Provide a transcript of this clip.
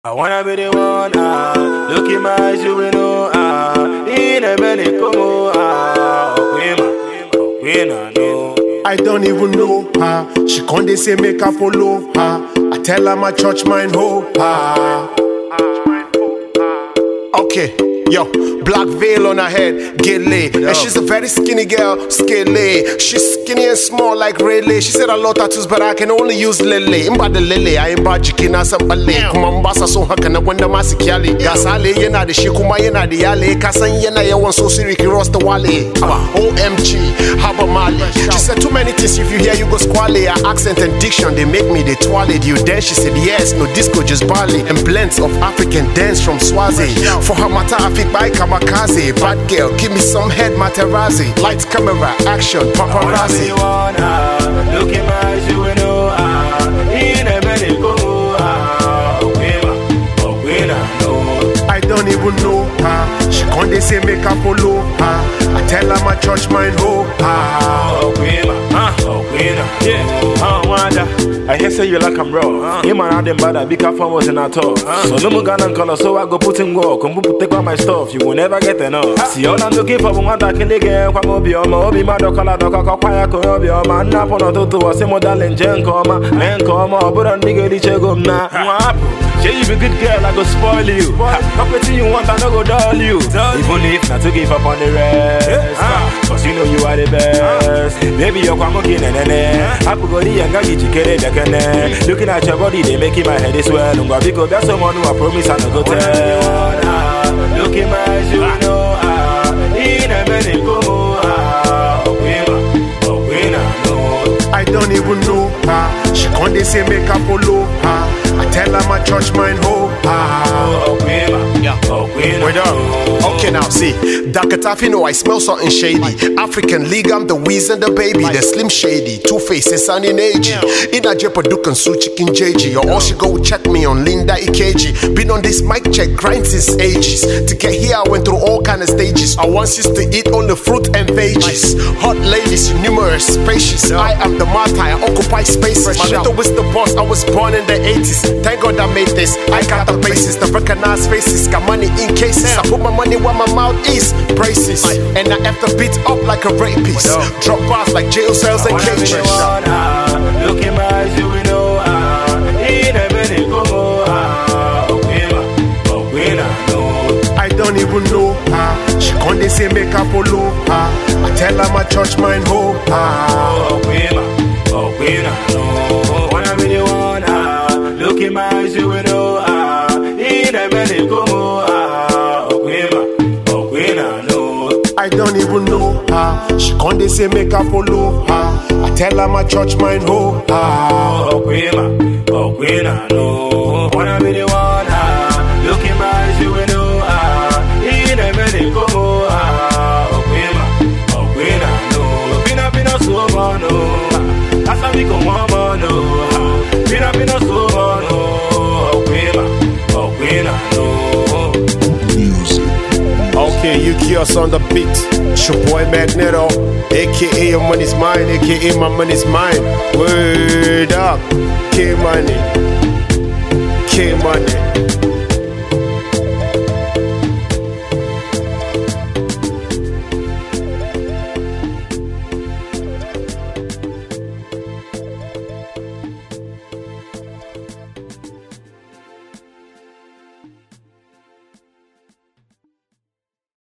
I wanna be the one, look in my eyes, you will know, in a minute, come on, no. I don't even know her. She can't they say make her follow her. I tell her my church mind hope her. Okay, yo, black veil on her head, get laid. And she's a very skinny girl, scaly. She's skinny and small like Rayleigh. She said a lot of tattoos, but I can only use Lele. Imba the Lele, I imba jikina sambale. Kumambasa so hakana wanda masikiali. Gasale yena de shikuma yena de yale. Kasan yena ya wan so siriki rosta wale. OMG, haba mali. She said too many things, if you hear you go squally. Her accent and diction, they make me, they twirled you. Then she said yes, no disco, just Bali. And blends of African dance from Swazi. For her mata, I fit by kamikaze. Bad girl, give me some head, Materazzi. Lights, camera, action, paparazzi. Look in my eyes, you will know, in a minute, go, I don't even know her. She can't they say make her follow her. I tell her my church mind hope I hear say you like I'm raw. Him and them bad, big form was in at all. So no more gun and color, so I go put in work. Come put take all my stuff, you will never get enough. See all I'm looking for one that can again. Come up your obi my dog color, dog quiet, come your man. Nap on a toto, a same darling gen come, men come up, but on nigga, the chegum na. Say you be good girl, I go spoil you. Everything you want, I no go dull you. Even if not to give up on the rest, cause you know you are the best. Baby, you're kwamokin and I could go the younger get you carry the cane. Looking at your body, they making my head swell. Because there's someone who I promise I no go tell. Look in my eyes, you know, in a minute, go. I don't even know her. She can't they say make her follow her. I tell her my church mind hope Okay now see, Dakatafi know I smell something shady. African League, I'm the Weez and the baby. The Slim Shady, Two Faces and in AG. In a Jepadukan Su Chicken JG. Or all she go check me on Linda EKG. Been on this mic check grind since ages. To get here I went through all kind of stages. I want sis to eat only fruit and veggies. Hot ladies, numerous, spacious. I am the martyr, I occupy spaces. My little was the boss, I was born in the 80s. Thank God I made this, I got the basis. The recognized faces, got money in cases. I put my money where my mouth is, braces. And I F the beat up like a rapist. Drop bars like jail cells and cages. Look in my eyes, you will know, in a minute, go, I don't even know her. She can't they say make her follow her. I tell her my church mind hope wanna be the one, look in my eyes, you will know, in a minute, go, I don't even know her. She can't they say make her follow her. I tell her my church mind hope wanna be the one, look in my eyes, you will know, in a minute, go, so no, that's how we go, mama, no. Pina so no, music. Okay, you kios on the beat. It's your boy Magneto, aka your money's mine, aka my money's mine. Word up, K money, K money.